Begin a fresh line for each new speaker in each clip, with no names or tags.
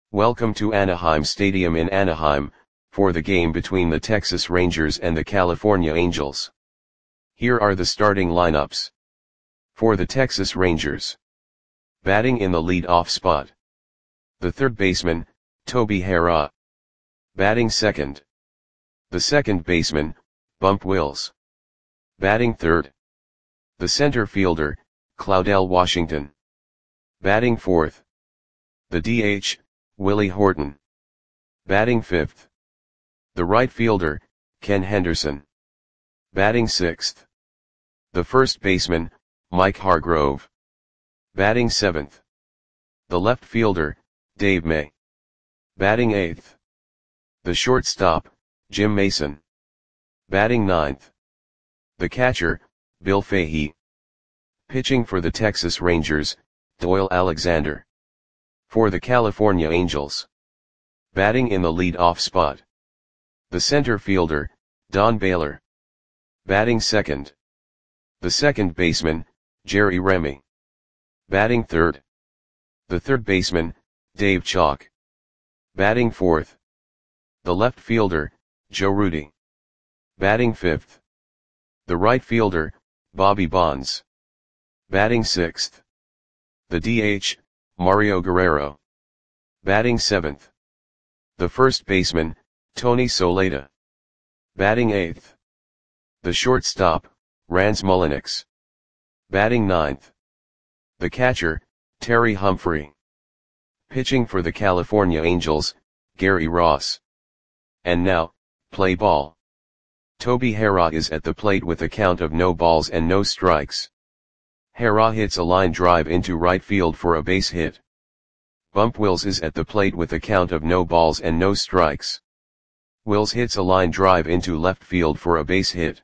Welcome to Anaheim Stadium in Anaheim, for the game between the Texas Rangers and the California Angels. Here are the starting lineups. For the Texas Rangers. Batting in the lead-off spot. The third baseman, Toby Harrah. Batting second. The second baseman, Bump Wills. Batting third. The center fielder, Claudell Washington. Batting fourth. The DH, Willie Horton. Batting fifth. The right fielder, Ken Henderson. Batting sixth. The first baseman, Mike Hargrove. Batting seventh. The left fielder, Dave May. Batting eighth. The shortstop, Jim Mason. Batting ninth. The catcher, Bill Fahey. Pitching for the Texas Rangers, Doyle Alexander. For the California Angels. Batting in the lead-off spot. The center fielder, Don Baylor. Batting second. The second baseman, Jerry Remy. Batting third. The third baseman, Dave Chalk. Batting fourth. The left fielder, Joe Rudi. Batting fifth. The right fielder, Bobby Bonds. Batting sixth. The DH, Mario Guerrero. Batting seventh. The first baseman, Tony Soleta. Batting eighth. The shortstop, Rance Mulliniks. Batting ninth. The catcher, Terry Humphrey. Pitching for the California Angels, Gary Ross. And now, play ball. Toby Harrah is at the plate with a count of no balls and no strikes. Harrah hits a line drive into right field for a base hit. Bump Wills is at the plate with a count of no balls and no strikes. Wills hits a line drive into left field for a base hit.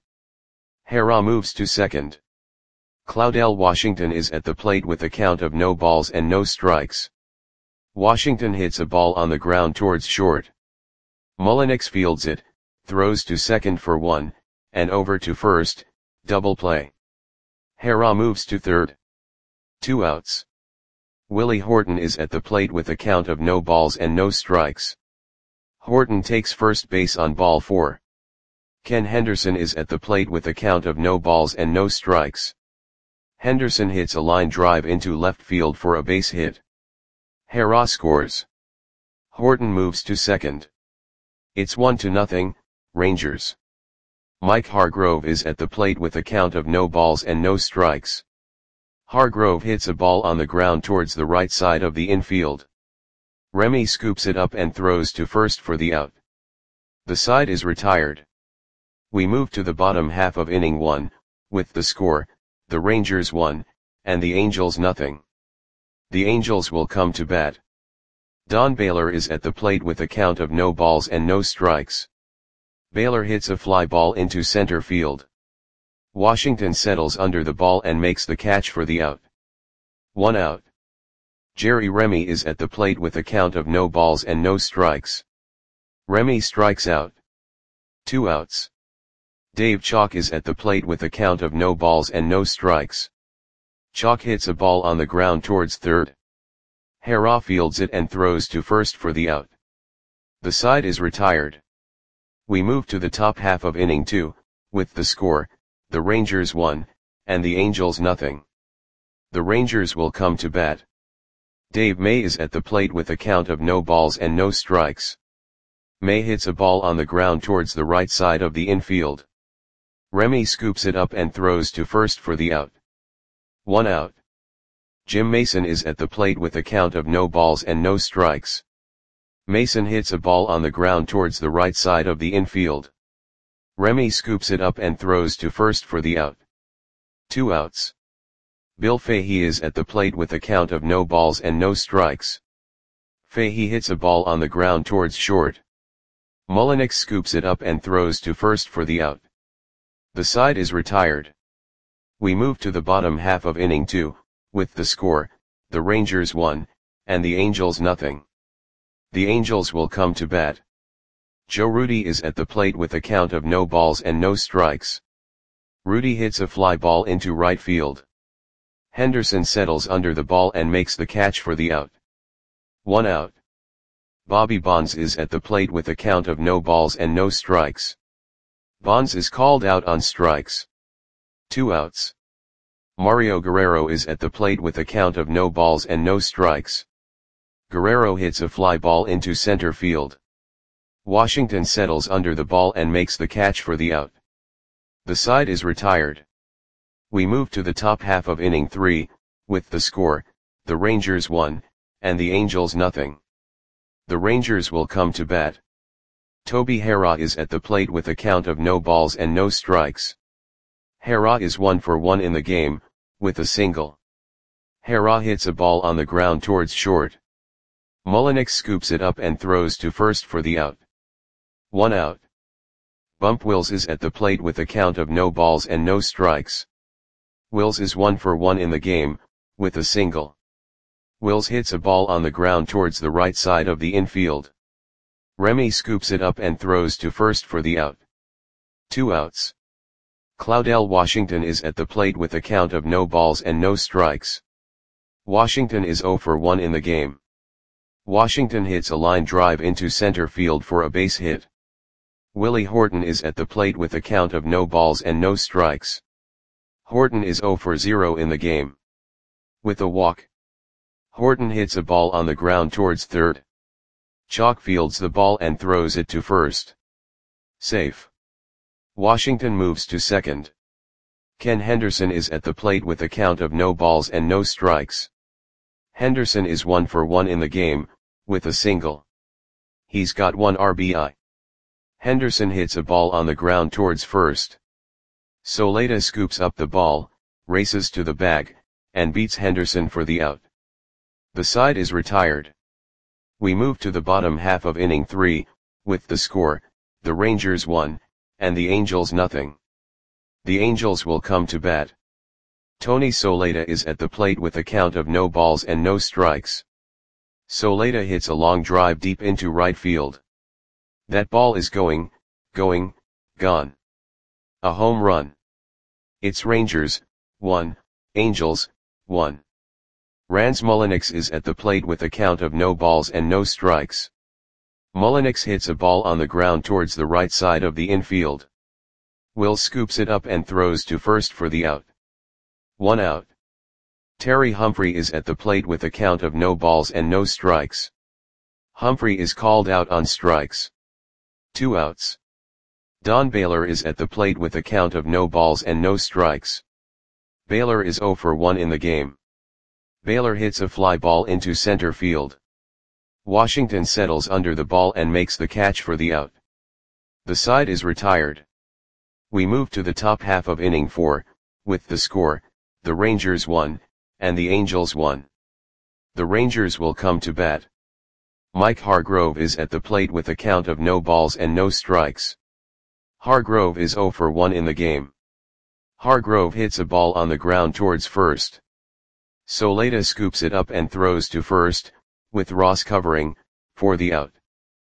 Harrah moves to second. Claudell Washington is at the plate with a count of no balls and no strikes. Washington hits a ball on the ground towards short. Mulliniks fields it, throws to second for one, and over to first, double play. Harrah moves to third. 2 outs. Willie Horton is at the plate with a count of no balls and no strikes. Horton takes first base on ball 4. Ken Henderson is at the plate with a count of no balls and no strikes. Henderson hits a line drive into left field for a base hit. Harrah scores. Horton moves to second. It's 1-0, Rangers. Mike Hargrove is at the plate with a count of no balls and no strikes. Hargrove hits a ball on the ground towards the right side of the infield. Remy scoops it up and throws to first for the out. The side is retired. We move to the bottom half of inning 1, with the score, the Rangers 1, and the Angels 0. The Angels will come to bat. Don Baylor is at the plate with a count of no balls and no strikes. Baylor hits a fly ball into center field. Washington settles under the ball and makes the catch for the out. 1 out. Jerry Remy is at the plate with a count of no balls and no strikes. Remy strikes out. 2 outs. Dave Chalk is at the plate with a count of no balls and no strikes. Chalk hits a ball on the ground towards third. Harrah fields it and throws to first for the out. The side is retired. We move to the top half of inning 2, with the score, the Rangers 1, and the Angels 0. The Rangers will come to bat. Dave May is at the plate with a count of no balls and no strikes. May hits a ball on the ground towards the right side of the infield. Remy scoops it up and throws to first for the out. 1 out. Jim Mason is at the plate with a count of no balls and no strikes. Mason hits a ball on the ground towards the right side of the infield. Remy scoops it up and throws to first for the out. 2 outs. Bill Fahey is at the plate with a count of no balls and no strikes. Fahey hits a ball on the ground towards short. Mulliniks scoops it up and throws to first for the out. The side is retired. We move to the bottom half of inning 2, with the score, the Rangers 1, and the Angels 0. The Angels will come to bat. Joe Rudi is at the plate with a count of no balls and no strikes. Rudi hits a fly ball into right field. Henderson settles under the ball and makes the catch for the out. 1 out. Bobby Bonds is at the plate with a count of no balls and no strikes. Bonds is called out on strikes. 2 outs. Mario Guerrero is at the plate with a count of no balls and no strikes. Guerrero hits a fly ball into center field. Washington settles under the ball and makes the catch for the out. The side is retired. We move to the top half of inning 3, with the score, the Rangers 1, and the Angels nothing. The Rangers will come to bat. Toby Harrah is at the plate with a count of no balls and no strikes. Harrah is 1 for 1 in the game, with a single. Harrah hits a ball on the ground towards short. Mullenix scoops it up and throws to first for the out. 1 out. Bump Wills is at the plate with a count of no balls and no strikes. Wills is 1 for 1 in the game, with a single. Wills hits a ball on the ground towards the right side of the infield. Remy scoops it up and throws to first for the out. 2 outs. Claudel Washington is at the plate with a count of no balls and no strikes. Washington is 0 for 1 in the game. Washington hits a line drive into center field for a base hit. Willie Horton is at the plate with a count of no balls and no strikes. Horton is 0 for 0 in the game. With a walk. Horton hits a ball on the ground towards third. Chalk fields the ball and throws it to first. Safe. Washington moves to second. Ken Henderson is at the plate with a count of no balls and no strikes. Henderson is 1 for 1 in the game, with a single. He's got 1 RBI. Henderson hits a ball on the ground towards first. Soleta scoops up the ball, races to the bag, and beats Henderson for the out. The side is retired. We move to the bottom half of inning 3, with the score, the Rangers 1, and the Angels nothing. The Angels will come to bat. Tony Soleta is at the plate with a count of no balls and no strikes. Soleta hits a long drive deep into right field. That ball is gone. A home run. It's Rangers, 1, Angels, 1. Rans Mullenix is at the plate with a count of no balls and no strikes. Mullenix hits a ball on the ground towards the right side of the infield. Will scoops it up and throws to first for the out. 1 out. Terry Humphrey is at the plate with a count of no balls and no strikes. Humphrey is called out on strikes. 2 outs. Don Baylor is at the plate with a count of no balls and no strikes. Baylor is 0 for 1 in the game. Baylor hits a fly ball into center field. Washington settles under the ball and makes the catch for the out. The side is retired. We move to the top half of inning 4, with the score, the Rangers 1, and the Angels 1. The Rangers will come to bat. Mike Hargrove is at the plate with a count of no balls and no strikes. Hargrove is 0 for 1 in the game. Hargrove hits a ball on the ground towards first. Soleta scoops it up and throws to first, with Ross covering, for the out.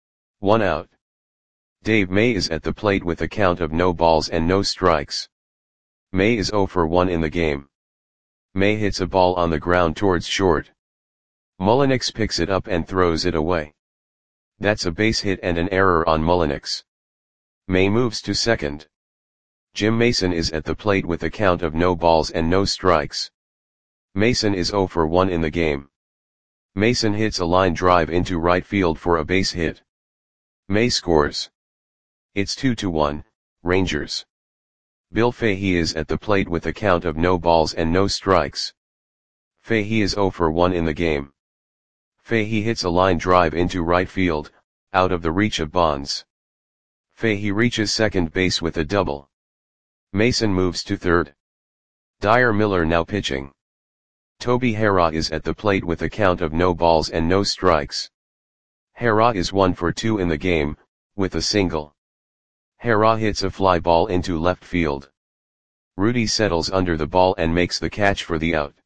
1 out. Dave May is at the plate with a count of no balls and no strikes. May is 0 for 1 in the game. May hits a ball on the ground towards short. Mullenix picks it up and throws it away. That's a base hit and an error on Mullenix. May moves to second. Jim Mason is at the plate with a count of no balls and no strikes. Mason is 0 for 1 in the game. Mason hits a line drive into right field for a base hit. May scores. It's 2-1, Rangers. Bill Fahey is at the plate with a count of no balls and no strikes. Fahey is 0 for 1 in the game. Fahey hits a line drive into right field, out of the reach of Bonds. Fahey reaches second base with a double. Mason moves to third. Dyer Miller now pitching. Toby Harrah is at the plate with a count of no balls and no strikes. Harrah is 1 for 2 in the game, with a single. Harrah hits a fly ball into left field. Rudy settles under the ball and makes the catch for the out.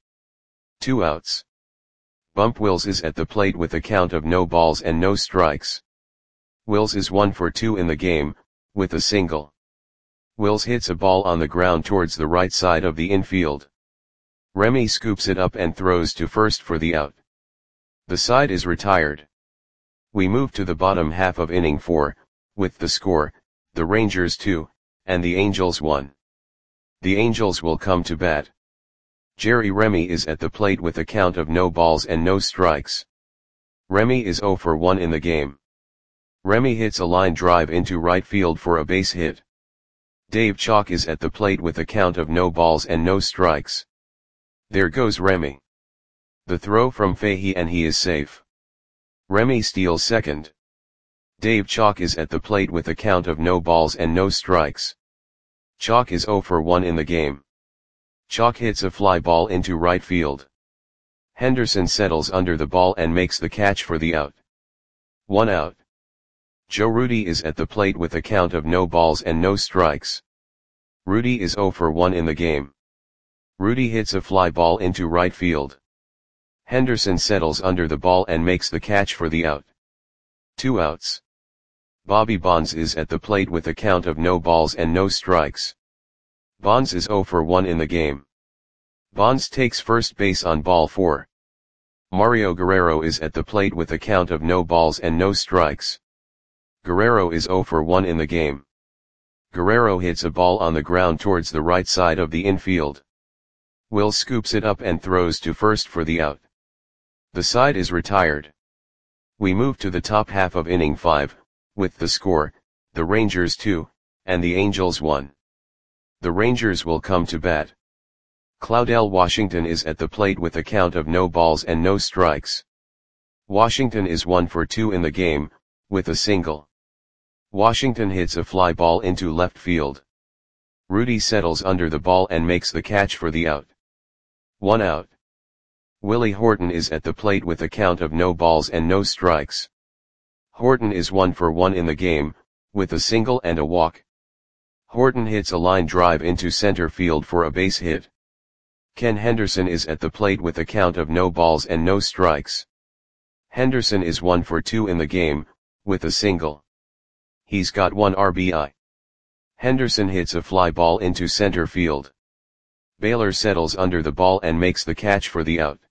2 outs. Bump Wills is at the plate with a count of no balls and no strikes. Wills is 1 for 2 in the game, with a single. Wills hits a ball on the ground towards the right side of the infield. Remy scoops it up and throws to first for the out. The side is retired. We move to the bottom half of inning 4, with the score, the Rangers 2, and the Angels 1. The Angels will come to bat. Jerry Remy is at the plate with a count of no balls and no strikes. Remy is 0 for 1 in the game. Remy hits a line drive into right field for a base hit. Dave Chalk is at the plate with a count of no balls and no strikes. There goes Remy. The throw from Fahey and he is safe. Remy steals second. Dave Chalk is at the plate with a count of no balls and no strikes. Chalk is 0 for 1 in the game. Chalk hits a fly ball into right field. Henderson settles under the ball and makes the catch for the out. 1 out. Joe Rudi is at the plate with a count of no balls and no strikes. Rudi is 0 for 1 in the game. Rudi hits a fly ball into right field. Henderson settles under the ball and makes the catch for the out. 2 outs. Bobby Bonds is at the plate with a count of no balls and no strikes. Bonds is 0 for 1 in the game. Bonds takes first base on ball 4. Mario Guerrero is at the plate with a count of no balls and no strikes. Guerrero is 0 for 1 in the game. Guerrero hits a ball on the ground towards the right side of the infield. Will scoops it up and throws to first for the out. The side is retired. We move to the top half of inning 5, with the score, the Rangers 2, and the Angels 1. The Rangers will come to bat. Claudell Washington is at the plate with a count of no balls and no strikes. Washington is 1 for 2 in the game, with a single. Washington hits a fly ball into left field. Rudi settles under the ball and makes the catch for the out. 1 out. Willie Horton is at the plate with a count of no balls and no strikes. Horton is 1 for 1 in the game, with a single and a walk. Horton hits a line drive into center field for a base hit. Ken Henderson is at the plate with a count of no balls and no strikes. Henderson is 1 for 2 in the game, with a single. He's got 1 RBI. Henderson hits a fly ball into center field. Baylor settles under the ball and makes the catch for the out.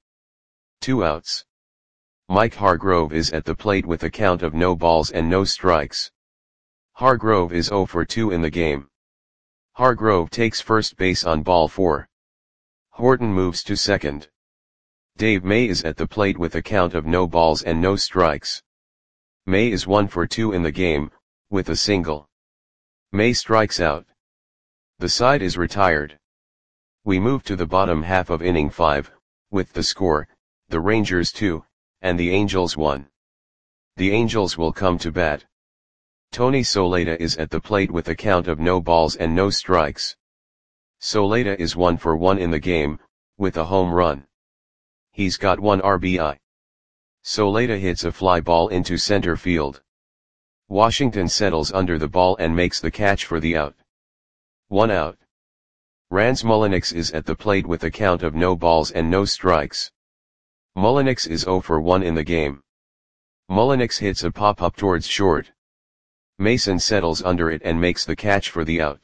2 outs. Mike Hargrove is at the plate with a count of no balls and no strikes. Hargrove is 0 for 2 in the game. Hargrove takes first base on ball 4. Horton moves to second. Dave May is at the plate with a count of no balls and no strikes. May is 1 for 2 in the game, with a single. May strikes out. The side is retired. We move to the bottom half of inning 5, with the score, the Rangers 2, and the Angels 1. The Angels will come to bat. Tony Soleta is at the plate with a count of no balls and no strikes. Soleta is 1 for 1 in the game, with a home run. He's got 1 RBI. Soleta hits a fly ball into center field. Washington settles under the ball and makes the catch for the out. 1 out. Rans Mulliniks is at the plate with a count of no balls and no strikes. Mulliniks is 0 for 1 in the game. Mulliniks hits a pop-up towards short. Mason settles under it and makes the catch for the out.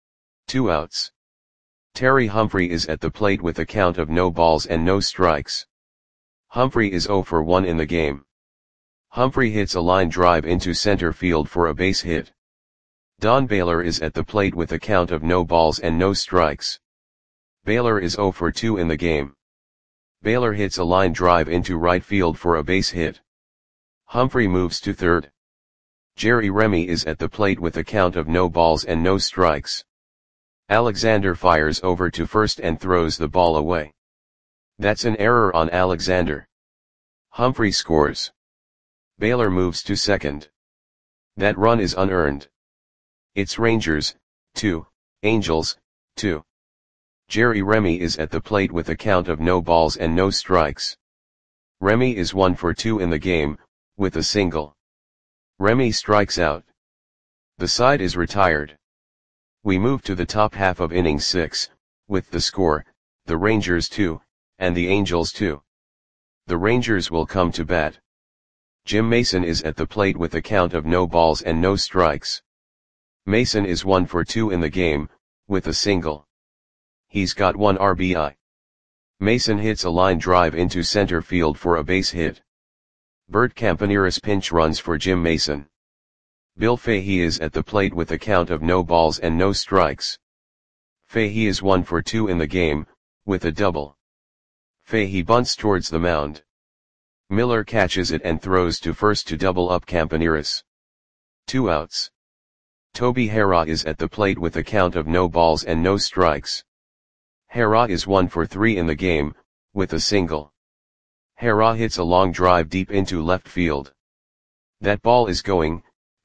2 outs. Terry Humphrey is at the plate with a count of no balls and no strikes. Humphrey is 0 for 1 in the game. Humphrey hits a line drive into center field for a base hit. Don Baylor is at the plate with a count of no balls and no strikes. Baylor is 0 for 2 in the game. Baylor hits a line drive into right field for a base hit. Humphrey moves to third. Jerry Remy is at the plate with a count of no balls and no strikes. Alexander fires over to first and throws the ball away. That's an error on Alexander. Humphrey scores. Baylor moves to second. That run is unearned. It's Rangers, 2, Angels, 2. Jerry Remy is at the plate with a count of no balls and no strikes. Remy is 1 for 2 in the game, with a single. Remy strikes out. The side is retired. We move to the top half of inning 6, with the score, the Rangers 2, and the Angels 2. The Rangers will come to bat. Jim Mason is at the plate with a count of no balls and no strikes. Mason is 1 for 2 in the game, with a single. He's got 1 RBI. Mason hits a line drive into center field for a base hit. Bert Campaneris pinch runs for Jim Mason. Bill Fahey is at the plate with a count of no balls and no strikes. Fahey is 1 for 2 in the game, with a double. Fahey bunts towards the mound. Miller catches it and throws to first to double up Campaneris. 2 outs. Toby Harrah is at the plate with a count of no balls and no strikes. Harrah is 1 for 3 in the game, with a single. Harrah hits a long drive deep into left field. That ball is gone.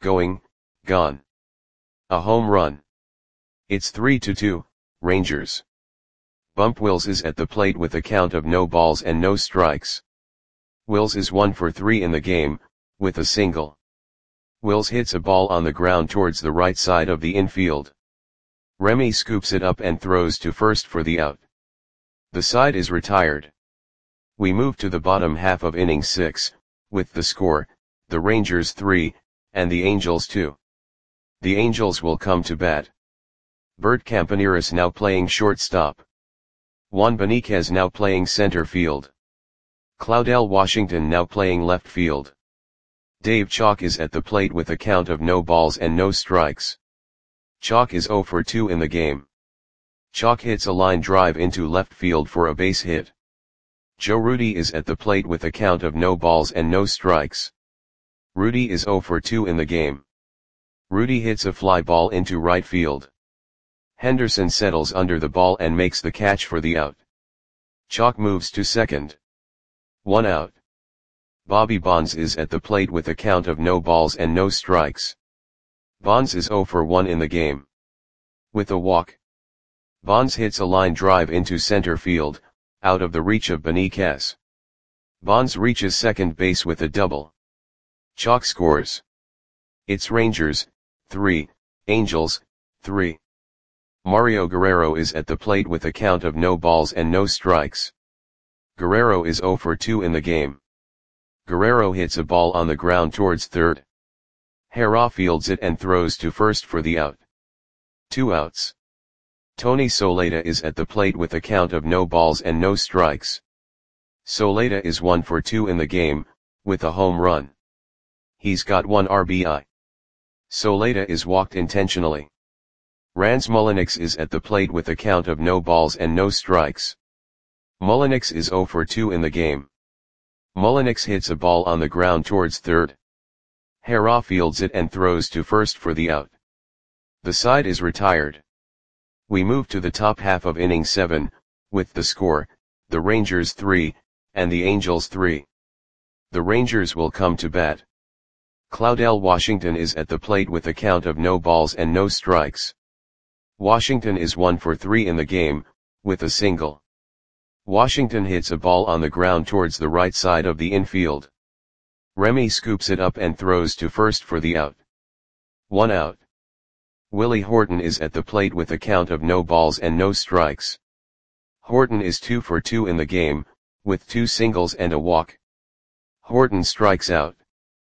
A home run. It's 3-2, Rangers. Bump Wills is at the plate with a count of no balls and no strikes. Wills is 1 for 3 in the game, with a single. Wills hits a ball on the ground towards the right side of the infield. Remy scoops it up and throws to first for the out. The side is retired. We move to the bottom half of inning 6, with the score, the Rangers 3, and the Angels 2. The Angels will come to bat. Bert Campaneris now playing shortstop. Juan Beniquez now playing center field. Claudell Washington now playing left field. Dave Chalk is at the plate with a count of no balls and no strikes. Chalk is 0 for 2 in the game. Chalk hits a line drive into left field for a base hit. Joe Rudi is at the plate with a count of no balls and no strikes. Rudi is 0 for 2 in the game. Rudi hits a fly ball into right field. Henderson settles under the ball and makes the catch for the out. Chalk moves to second. 1 out. Bobby Bonds is at the plate with a count of no balls and no strikes. Bonds is 0 for 1 in the game. With a walk. Bonds hits a line drive into center field, out of the reach of Beniquez. Bonds reaches second base with a double. Chalk scores. It's Rangers, 3, Angels, 3. Mario Guerrero is at the plate with a count of no balls and no strikes. Guerrero is 0 for 2 in the game. Guerrero hits a ball on the ground towards third. Harrah fields it and throws to first for the out. 2 outs. Tony Soleta is at the plate with a count of no balls and no strikes. Soleta is 1 for 2 in the game, with a home run. He's got 1 RBI. Soleta is walked intentionally. Rans Mulliniks is at the plate with a count of no balls and no strikes. Mulliniks is 0 for 2 in the game. Mulliniks hits a ball on the ground towards third. Harrah fields it and throws to first for the out. The side is retired. We move to the top half of inning 7, with the score, the Rangers 3, and the Angels 3. The Rangers will come to bat. Claudell Washington is at the plate with a count of no balls and no strikes. Washington is 1 for 3 in the game, with a single. Washington hits a ball on the ground towards the right side of the infield. Remy scoops it up and throws to first for the out. 1 out. Willie Horton is at the plate with a count of no balls and no strikes. Horton is 2 for 2 in the game, with 2 singles and a walk. Horton strikes out.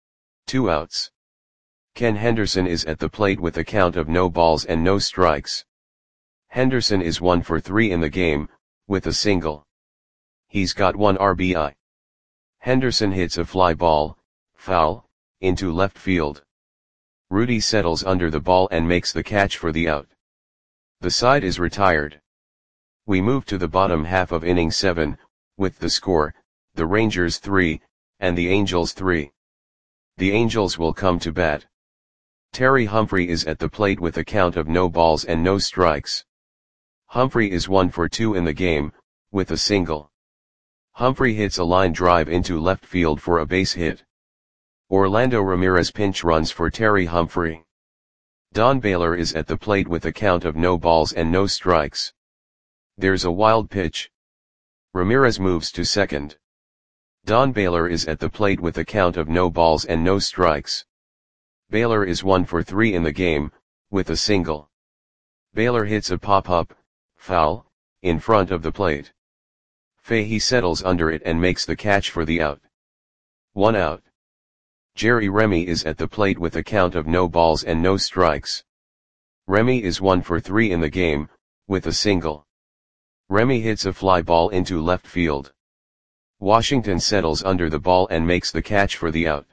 2 outs. Ken Henderson is at the plate with a count of no balls and no strikes. Henderson is 1 for 3 in the game, with a single. He's got 1 RBI. Henderson hits a fly ball, foul, into left field. Rudi settles under the ball and makes the catch for the out. The side is retired. We move to the bottom half of inning 7, with the score, the Rangers 3, and the Angels 3. The Angels will come to bat. Terry Humphrey is at the plate with a count of no balls and no strikes. Humphrey is 1 for 2 in the game, with a single. Humphrey hits a line drive into left field for a base hit. Orlando Ramirez pinch runs for Terry Humphrey. Don Baylor is at the plate with a count of no balls and no strikes. There's a wild pitch. Ramirez moves to second. Don Baylor is at the plate with a count of no balls and no strikes. Baylor is 1 for 3 in the game, with a single. Baylor hits a pop-up, foul, in front of the plate. Fahey settles under it and makes the catch for the out. 1 out. Jerry Remy is at the plate with a count of no balls and no strikes. Remy is 1 for 3 in the game, with a single. Remy hits a fly ball into left field. Washington settles under the ball and makes the catch for the out.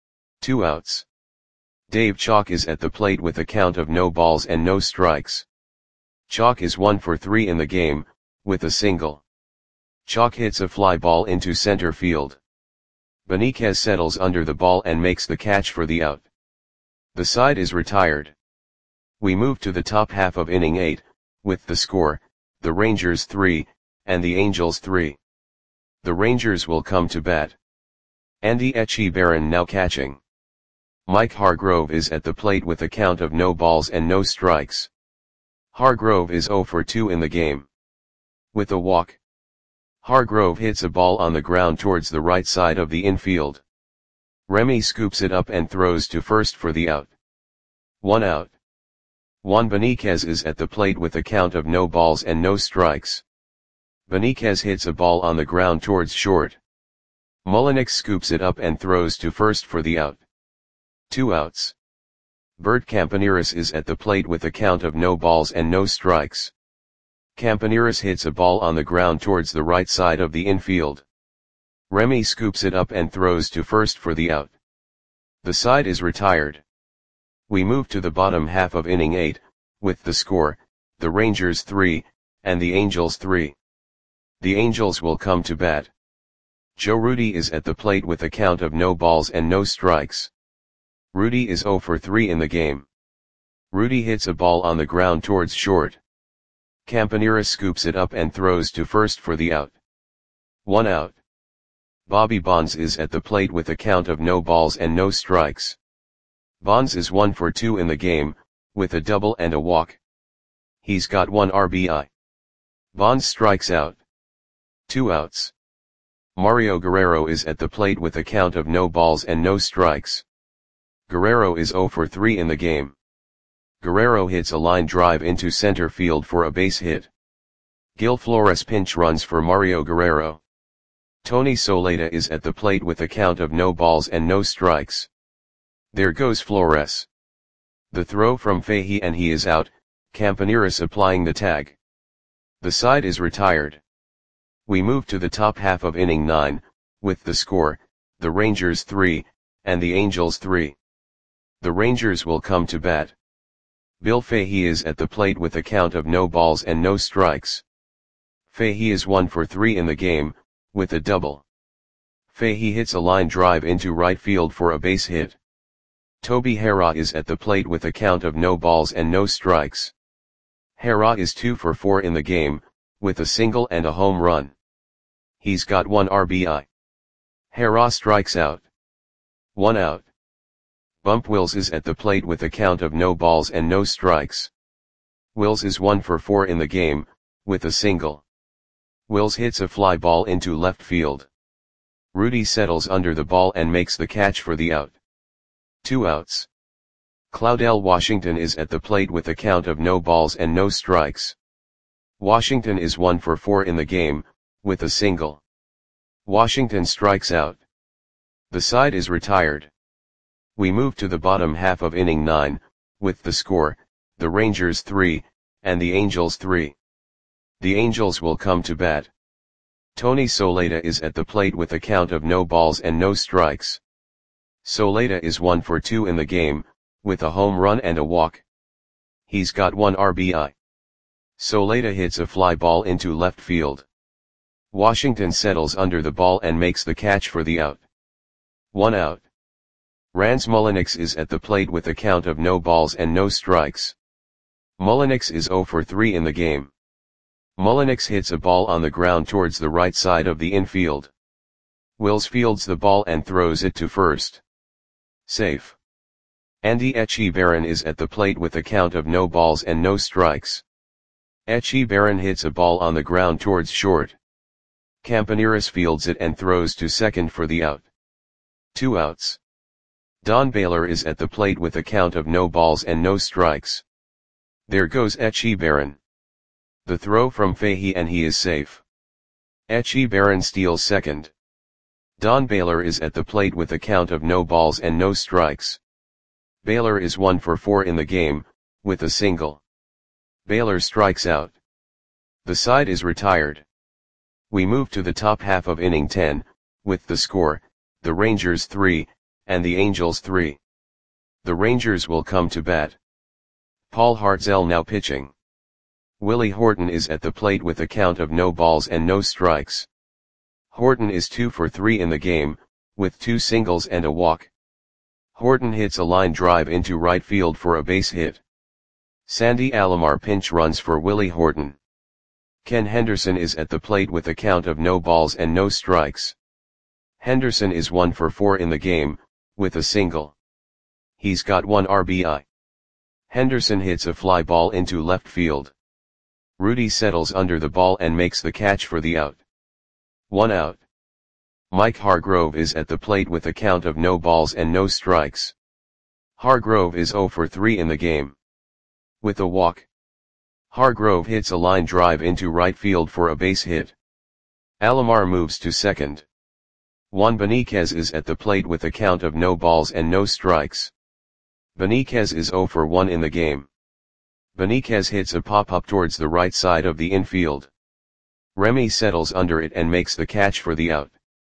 2 outs. Dave Chalk is at the plate with a count of no balls and no strikes. Chalk is 1 for 3 in the game, with a single. Chalk hits a fly ball into center field. Benitez settles under the ball and makes the catch for the out. The side is retired. We move to the top half of inning 8, with the score, the Rangers 3, and the Angels 3. The Rangers will come to bat. Andy Etchebarren now catching. Mike Hargrove is at the plate with a count of no balls and no strikes. Hargrove is 0 for 2 in the game. With a walk. Hargrove hits a ball on the ground towards the right side of the infield. Remy scoops it up and throws to first for the out. 1 out. Juan Benitez is at the plate with a count of no balls and no strikes. Benitez hits a ball on the ground towards short. Mullenix scoops it up and throws to first for the out. 2 outs. Bert Campaneris is at the plate with a count of no balls and no strikes. Campaneris hits a ball on the ground towards the right side of the infield. Remy scoops it up and throws to first for the out. The side is retired. We move to the bottom half of inning 8, with the score, the Rangers 3, and the Angels 3. The Angels will come to bat. Joe Rudi is at the plate with a count of no balls and no strikes. Rudi is 0 for 3 in the game. Rudi hits a ball on the ground towards short. Campaneris scoops it up and throws to first for the out. 1 out. Bobby Bonds is at the plate with a count of no balls and no strikes. Bonds is 1 for 2 in the game, with a double and a walk. He's got 1 RBI. Bonds strikes out. 2 outs. Mario Guerrero is at the plate with a count of no balls and no strikes. Guerrero is 0 for 3 in the game. Guerrero hits a line drive into center field for a base hit. Gil Flores pinch runs for Mario Guerrero. Tony Soleta is at the plate with a count of no balls and no strikes. There goes Flores. The throw from Fahey and he is out, Campaneris applying the tag. The side is retired. We move to the top half of inning 9, with the score, the Rangers 3, and the Angels 3. The Rangers will come to bat. Bill Fahey is at the plate with a count of no balls and no strikes. Fahey is 1 for 3 in the game, with a double. Fahey hits a line drive into right field for a base hit. Toby Harrah is at the plate with a count of no balls and no strikes. Harrah is 2 for 4 in the game, with a single and a home run. He's got 1 RBI. Harrah strikes out. 1 out. Bump Wills is at the plate with a count of no balls and no strikes. Wills is 1 for 4 in the game, with a single. Wills hits a fly ball into left field. Rudi settles under the ball and makes the catch for the out. 2 outs. Claudell Washington is at the plate with a count of no balls and no strikes. Washington is 1 for 4 in the game, with a single. Washington strikes out. The side is retired. We move to the bottom half of inning 9, with the score, the Rangers 3, and the Angels 3. The Angels will come to bat. Tony Soleta is at the plate with a count of no balls and no strikes. Soleta is 1 for 2 in the game, with a home run and a walk. He's got 1 RBI. Soleta hits a fly ball into left field. Washington settles under the ball and makes the catch for the out. 1 out. Rans Mullenix is at the plate with a count of no balls and no strikes. Mullenix is 0 for 3 in the game. Mullenix hits a ball on the ground towards the right side of the infield. Wills fields the ball and throws it to first. Safe. Andy Etchebarren is at the plate with a count of no balls and no strikes. Etchebarren hits a ball on the ground towards short. Campaneris fields it and throws to second for the out. 2 outs. Don Baylor is at the plate with a count of no balls and no strikes. There goes Etchebarren. The throw from Fahey and he is safe. Etchebarren steals second. Don Baylor is at the plate with a count of no balls and no strikes. Baylor is 1 for 4 in the game, with a single. Baylor strikes out. The side is retired. We move to the top half of inning 10, with the score, the Rangers 3, and the Angels 3. The Rangers will come to bat. Paul Hartzell now pitching. Willie Horton is at the plate with a count of no balls and no strikes. Horton is 2 for 3 in the game, with 2 singles and a walk. Horton hits a line drive into right field for a base hit. Sandy Alomar pinch runs for Willie Horton. Ken Henderson is at the plate with a count of no balls and no strikes. Henderson is 1 for 4 in the game, with a single. He's got 1 RBI. Henderson hits a fly ball into left field. Rudy settles under the ball and makes the catch for the out. 1 out. Mike Hargrove is at the plate with a count of no balls and no strikes. Hargrove is 0 for 3 in the game. With a walk. Hargrove hits a line drive into right field for a base hit. Alomar moves to second. Juan Beniquez is at the plate with a count of no balls and no strikes. Beniquez is 0 for 1 in the game. Beniquez hits a pop-up towards the right side of the infield. Remy settles under it and makes the catch for the out.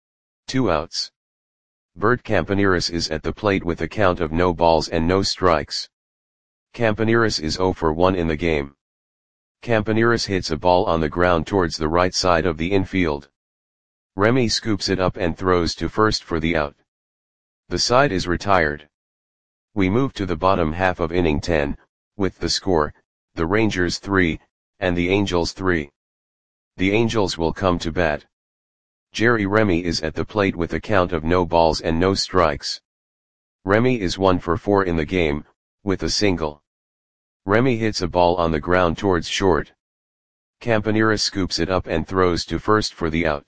2 outs. Bert Campaneris is at the plate with a count of no balls and no strikes. Campaneris is 0 for 1 in the game. Campaneris hits a ball on the ground towards the right side of the infield. Remy scoops it up and throws to first for the out. The side is retired. We move to the bottom half of inning 10, with the score, the Rangers 3, and the Angels 3. The Angels will come to bat. Jerry Remy is at the plate with a count of no balls and no strikes. Remy is 1 for 4 in the game, with a single. Remy hits a ball on the ground towards short. Campaneris scoops it up and throws to first for the out.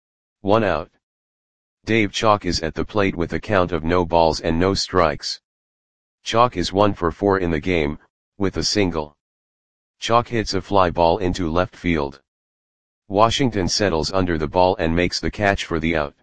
1 out. Dave Chalk is at the plate with a count of no balls and no strikes. Chalk is 1 for 4 in the game, with a single. Chalk hits a fly ball into left field. Washington settles under the ball and makes the catch for the out.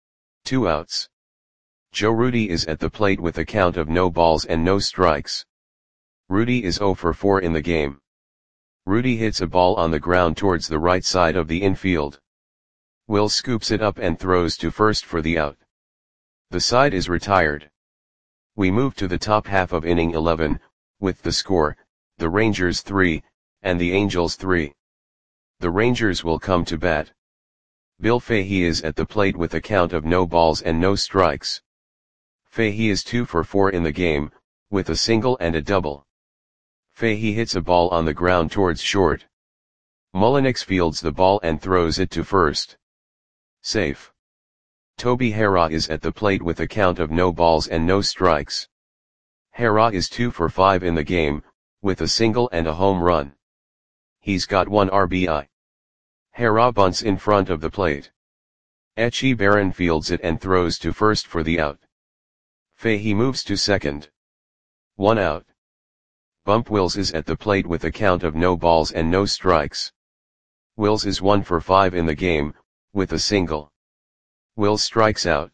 2 outs. Joe Rudi is at the plate with a count of no balls and no strikes. Rudi is 0 for 4 in the game. Rudi hits a ball on the ground towards the right side of the infield. Will scoops it up and throws to first for the out. The side is retired. We move to the top half of inning 11, with the score, the Rangers 3, and the Angels 3. The Rangers will come to bat. Bill Fahey is at the plate with a count of no balls and no strikes. Fahey is 2 for 4 in the game, with a single and a double. Fahey hits a ball on the ground towards short. Mullinix fields the ball and throws it to first. Safe. Toby Harrah is at the plate with a count of no balls and no strikes. Harrah is 2 for 5 in the game, with a single and a home run. He's got 1 RBI. Harrah bunts in front of the plate. Etchy Barron fields it and throws to first for the out. Fahey moves to second. 1 out. Bump Wills is at the plate with a count of no balls and no strikes. Wills is 1 for 5 in the game, with a single. Wills strikes out.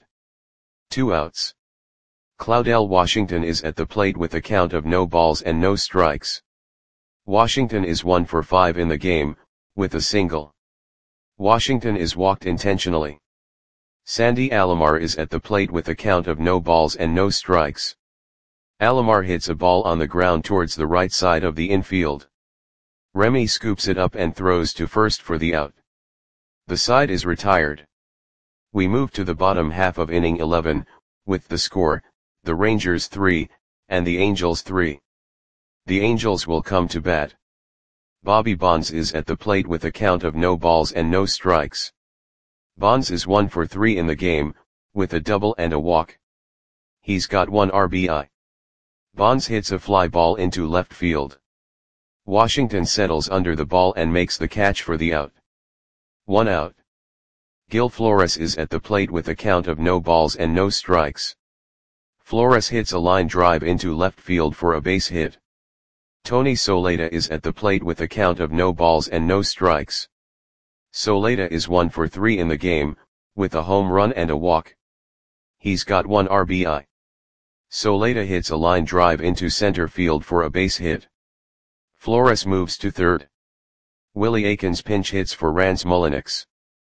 2 outs. Claudell Washington is at the plate with a count of no balls and no strikes. Washington is 1 for 5 in the game, with a single. Washington is walked intentionally. Sandy Alomar is at the plate with a count of no balls and no strikes. Alomar hits a ball on the ground towards the right side of the infield. Remy scoops it up and throws to first for the out. The side is retired. We move to the bottom half of inning 11, with the score, the Rangers 3, and the Angels 3. The Angels will come to bat. Bobby Bonds is at the plate with a count of no balls and no strikes. Bonds is 1 for 3 in the game, with a double and a walk. He's got 1 RBI. Bonds hits a fly ball into left field. Washington settles under the ball and makes the catch for the out. 1 out. Gil Flores is at the plate with a count of no balls and no strikes. Flores hits a line drive into left field for a base hit. Tony Soleta is at the plate with a count of no balls and no strikes. Soleta is 1 for 3 in the game, with a home run and a walk. He's got 1 RBI. Soleta hits a line drive into center field for a base hit. Flores moves to third. Willie Aikens pinch hits for Rance Mullinix.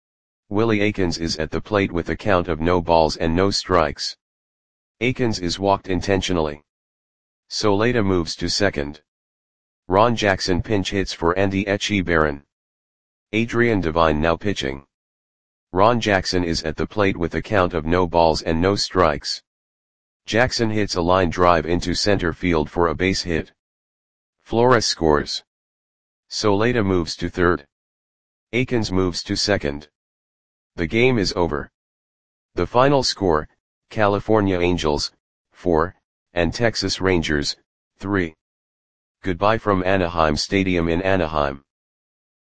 Willie Aikens is at the plate with a count of no balls and no strikes. Aikens is walked intentionally. Soleta moves to second. Ron Jackson pinch hits for Andy Etchebarren. Adrian Devine now pitching. Ron Jackson is at the plate with a count of no balls and no strikes. Jackson hits a line drive into center field for a base hit. Flores scores. Soleta moves to third. Aikens moves to second. The game is over. The final score, California Angels, 4, and Texas Rangers, 3. Goodbye from Anaheim Stadium in Anaheim.